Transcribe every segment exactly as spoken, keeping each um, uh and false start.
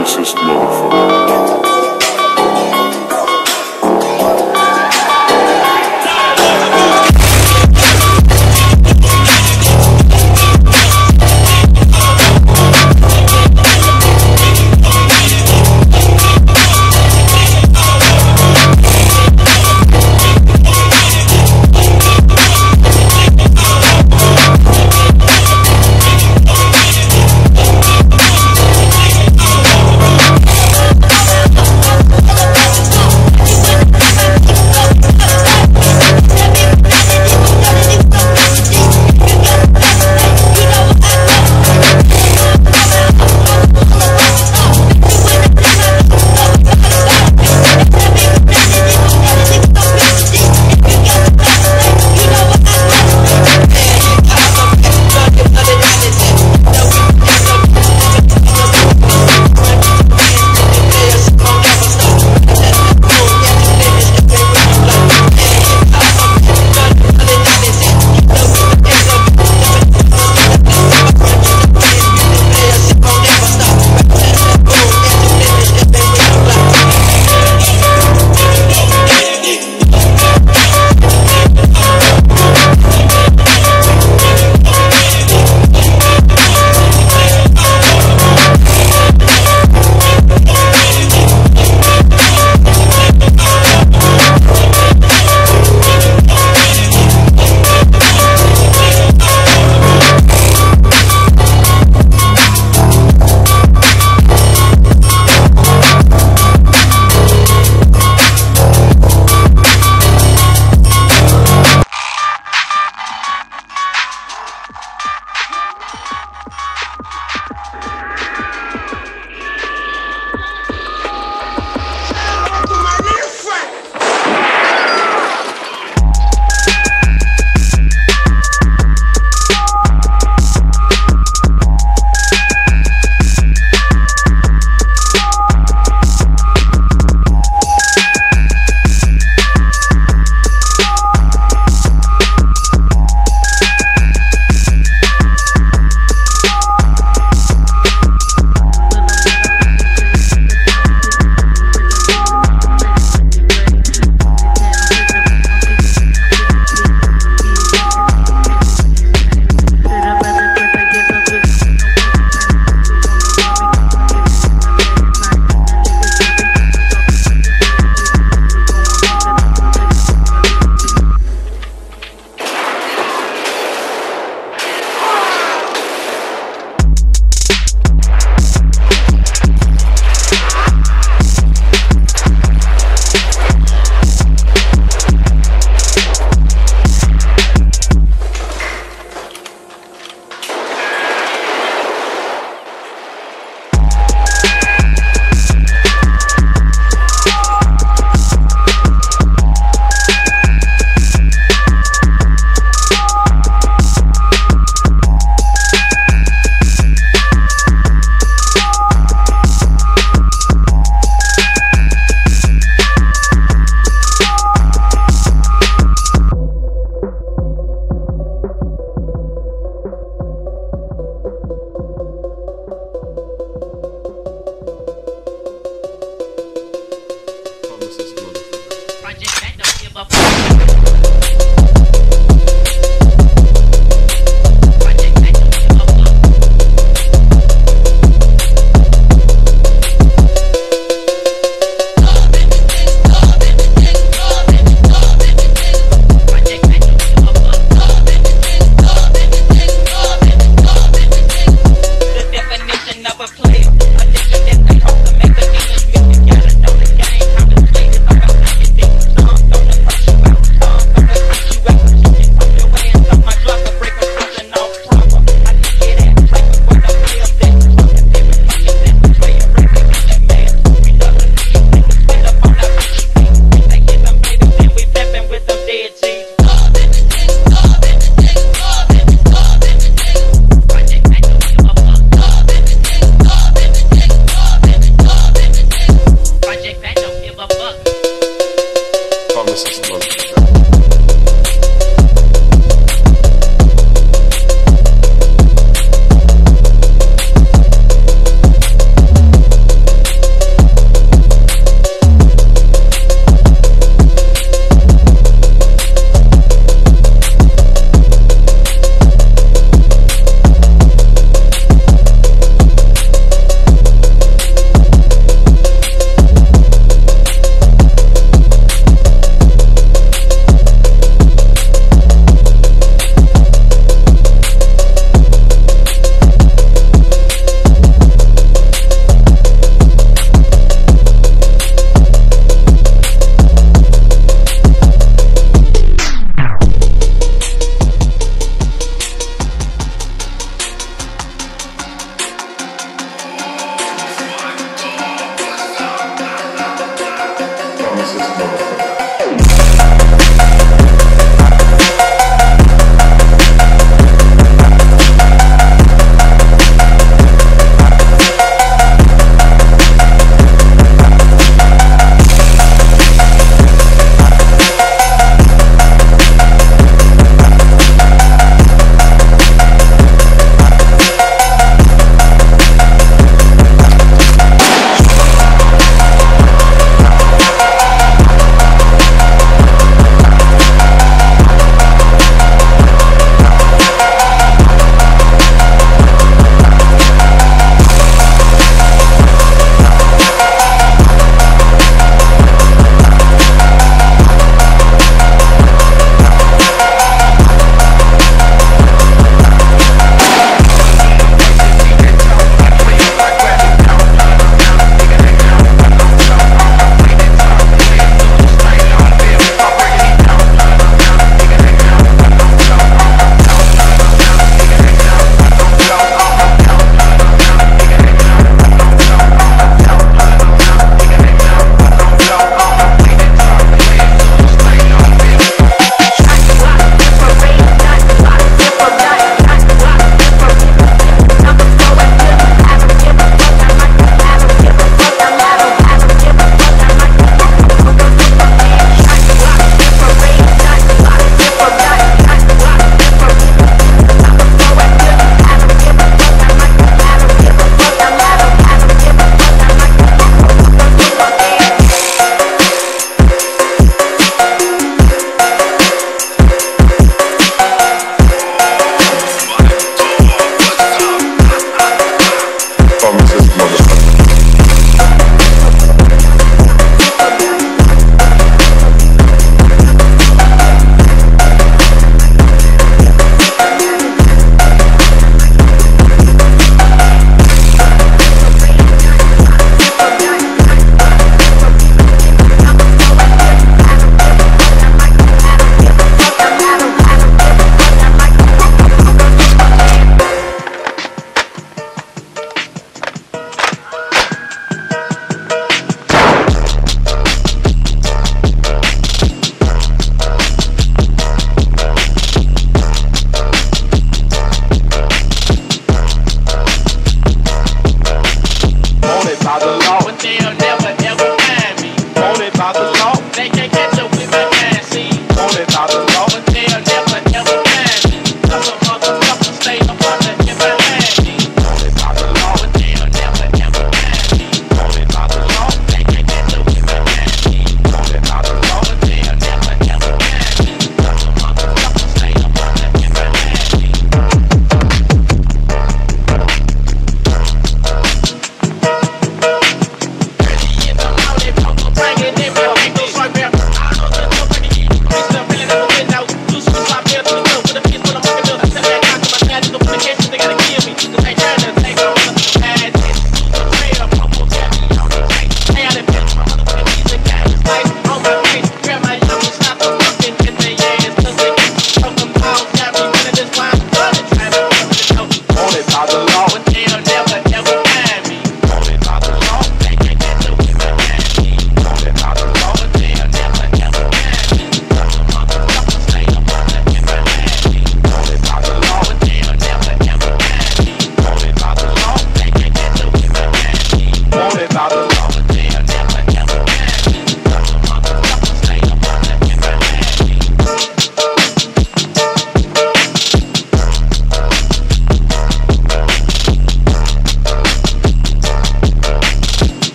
racist motherfucker.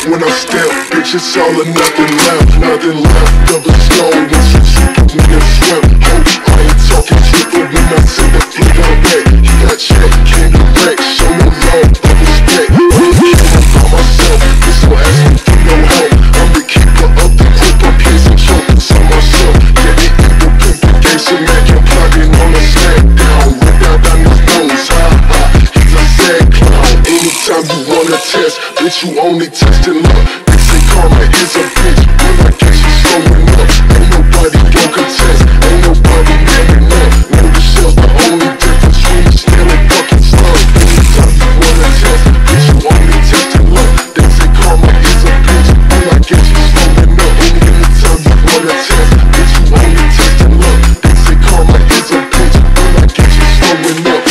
when I step, bitch, it's all or nothing left. Nothing left of the stone. Once you shoot up me and swim. Oh, I ain't talking triple when I send the flick on back. He got check, came direct, show no love, but respect. I'm the killer by myself, this don't ask me for no help. I'm the keeper of the group, I'm pacing chokers on myself. Yeah, the evil pimpligation, man, you're plotting on a smack down. Ripped out on his nose, ha ha, he's a sad clown. Anytime you wanna test, bitch, you only testing luck. They say karma is a bitch, when I get you slowing up. Ain't nobody gon' contest, ain't nobody never up. No, the shell's the only difference between a snail and fucking slug. Anytime you wanna test, bitch, you only testing luck. They say karma is a bitch, when I get you slowing up. Anytime you wanna test, bitch, you only testing luck. They say karma is a bitch, when I get you slowing up.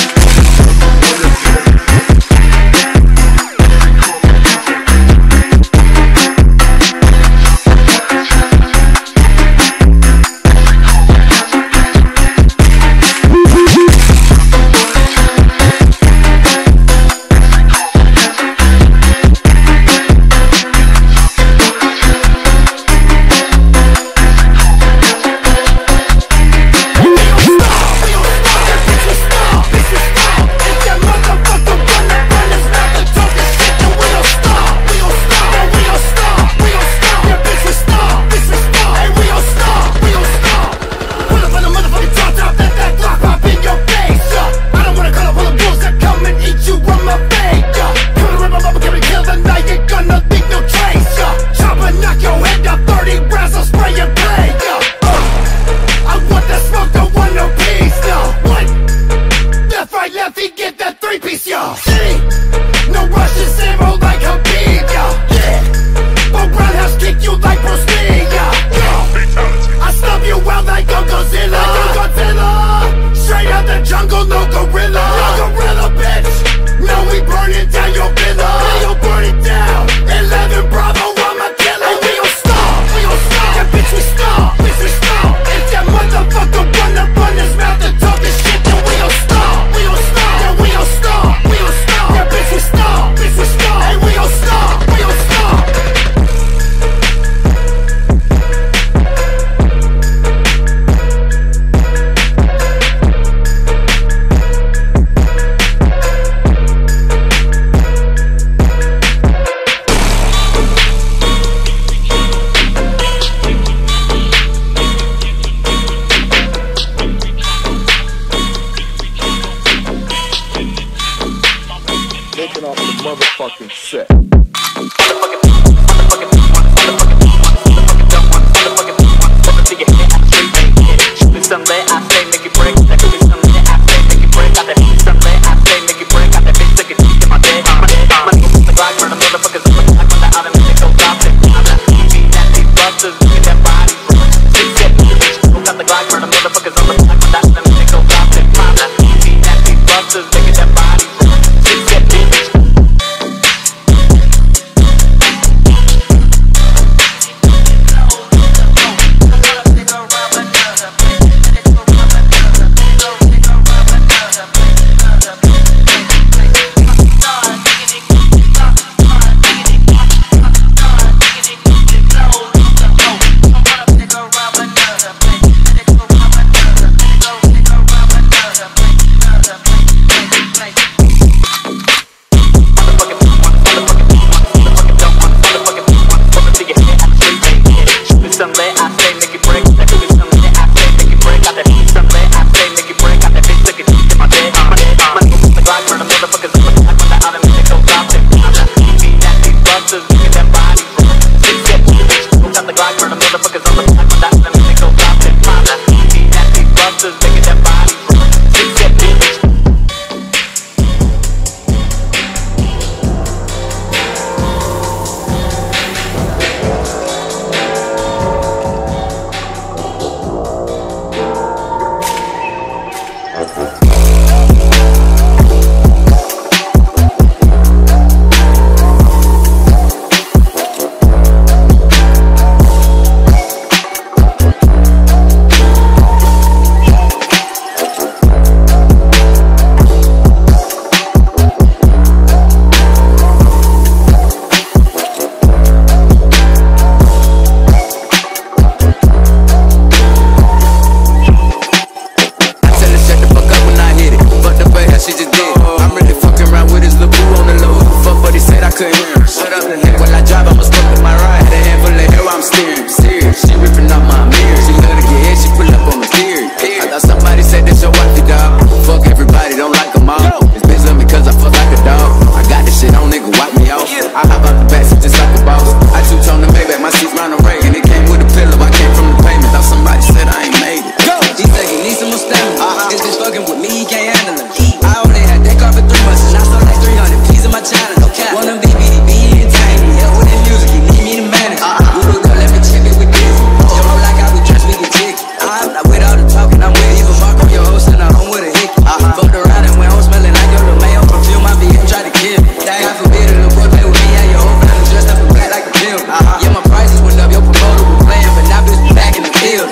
could hear him. Shut up the head while I drive, I'ma step to my right. Had a handful of hair while I'm steering. Serious, she ripping off my mirror. She love to get hit, she pull up on the theory. I thought somebody said that's your wifey, dog. Fuck everybody, don't like them all. This bitch love me cause I fuck like a dog. I got this shit on, nigga, wipe me off. I hop out the backseat just like a boss. I two-tone the Maybach, my seat's round the Reagan. It came with a pillow, I came from the payment. Thought somebody said I ain't made it. He said he needs some more stamina. Uh-huh. This bitch fucking with me, he can't handle it. I only had that car for three months and I sold like three hundred P's in my channel. No cap. One of them B B D B entertainment. Yeah, with that music, you need me to manage. Uh-huh. You look up, let me check it with this. Don't know like how we dress, we get tick. I'm not with all the talking, I'm with even Mark on your host and I'm home with a hickey. Uh-huh. Fucked around and went home smelling like your little man on perfume. My V M tried to kill me. God forbid a little boy play with me and your whole family dressed up in black like a pill. Uh-huh. Yeah, my prices went up, your promoter was playing, but now bitch be back in the field.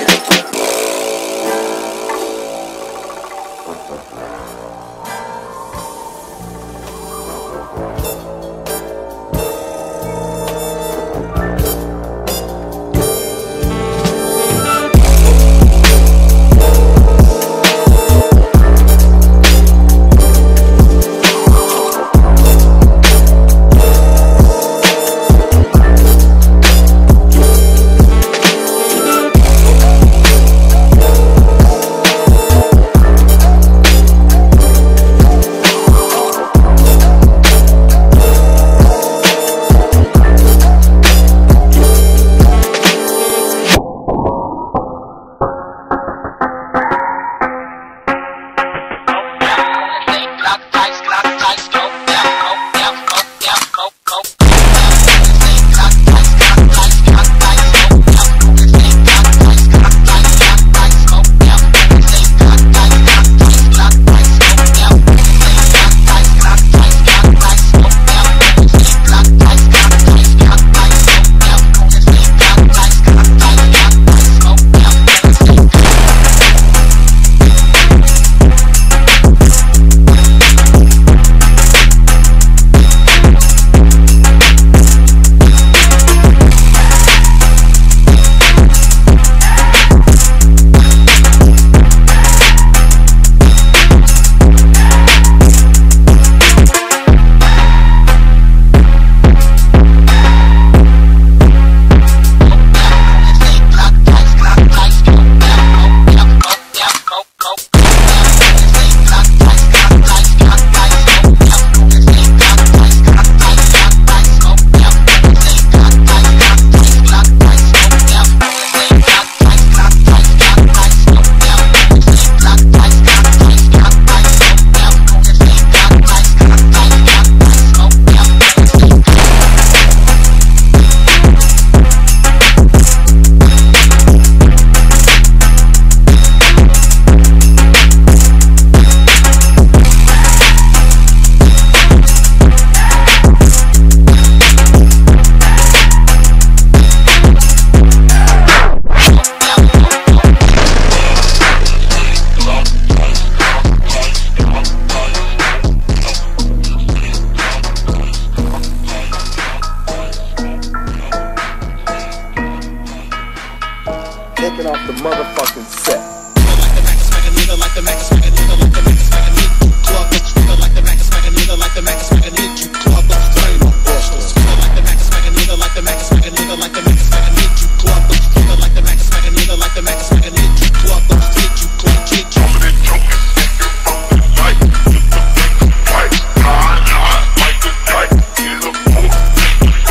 Taking off the motherfucking set.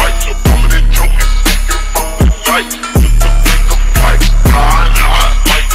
Like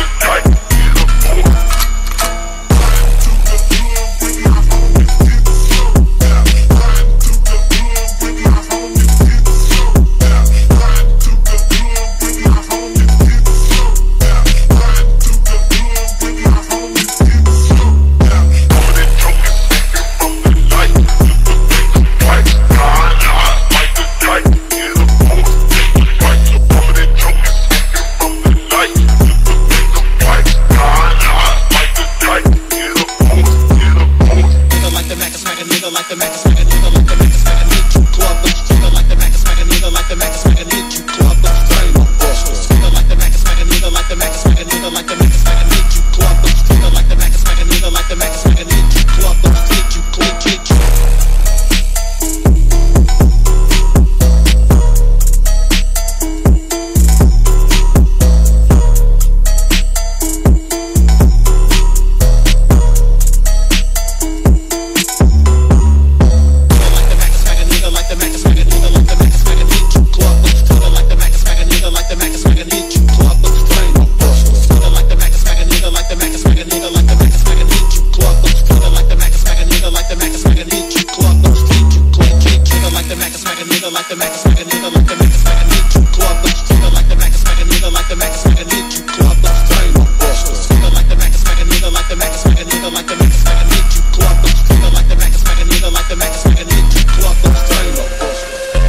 Mac smack a nigga like the Mac smack a nigga like the Mac smack a nigga. You go up those nigga like the Mac smack a nigga like the Mac smack a nigga. You go up those flame up busters. Nigga like the Mac smack a nigga like the Mac smack a nigga like the Mac smack a nigga. You go up those nigga like the Mac smack a nigga like the Mac smack a nigga. You go up those flame up busters.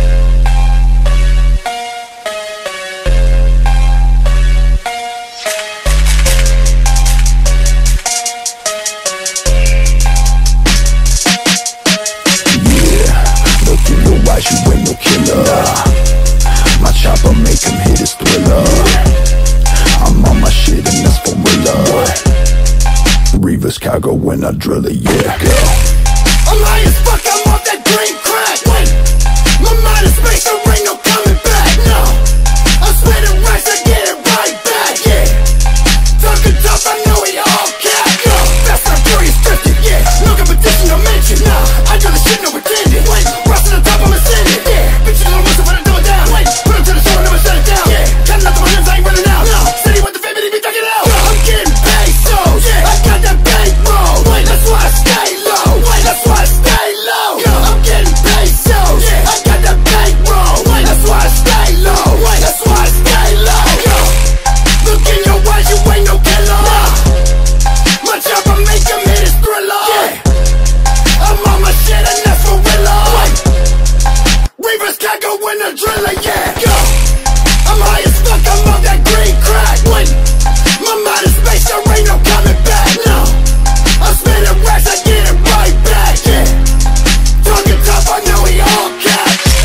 You ain't no killer. My chopper make him hit his thriller. I'm on my shit and that's for real. Reverse cargo when I drill it, yeah. Go. I'm high as fuck, I'm off that green crack. Wait, my mind is space, there ain't no coming back. No, I'm spitting racks, I get it right back, yeah. Talking tough, I know it all cap. No, that's not curious fifty, yeah. No competition, no mention, nah. I do the shit, no pretending. Wait, rise to the top, I'm ascending, yeah. Bitches don't listen when I do it down. Wait, put them to the shoulder, never shut it down, yeah. Cutting out the limbs, I ain't running out. No, city with the family, be ducking out. No, I'm getting paid, so yeah. I got that bank roll. Wait, that's why I stay low. Wait, that's why I stay low. Yo, I'm getting paid, so yeah. I got that bank roll. Wait, that's why I stay low. Wait, that's why I stay low. Yo, look in your eyes, you ain't no killer. Nah. My chopper make him hit his thriller. Yeah, I'm on my shit and that's for real. Wait, Reverse can't go in a driller, yeah. Go, I'm high as fuck, I'm on that green crack. Wait, my mind is space, there ain't no coming back. No, I'm spinning racks, I get it right back, yeah. Talking tough, I know he all cap.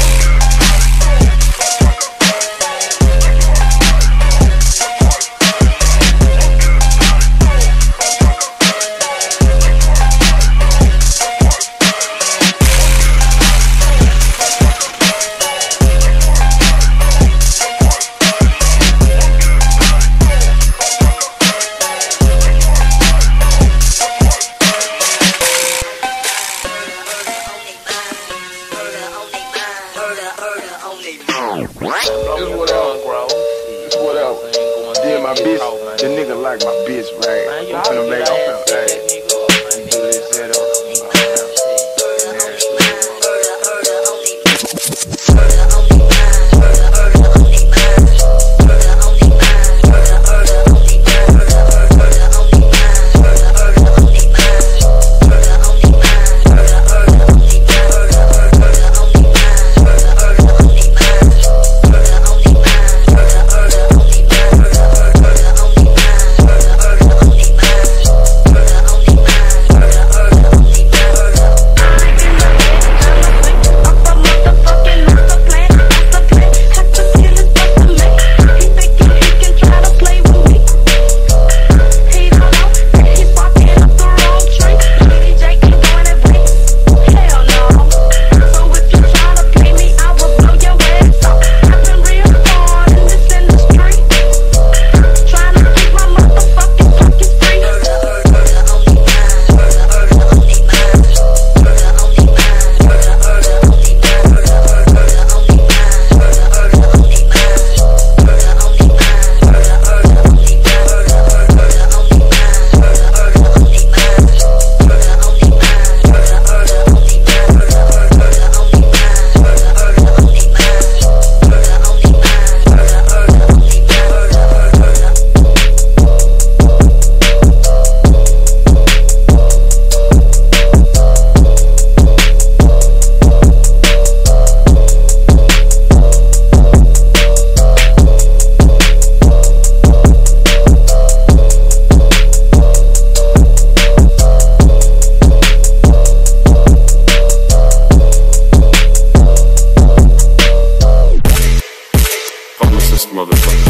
The nigga like my bitch, right? I'm finna make, I'm finna, hey, do this, that, up. Motherfucker.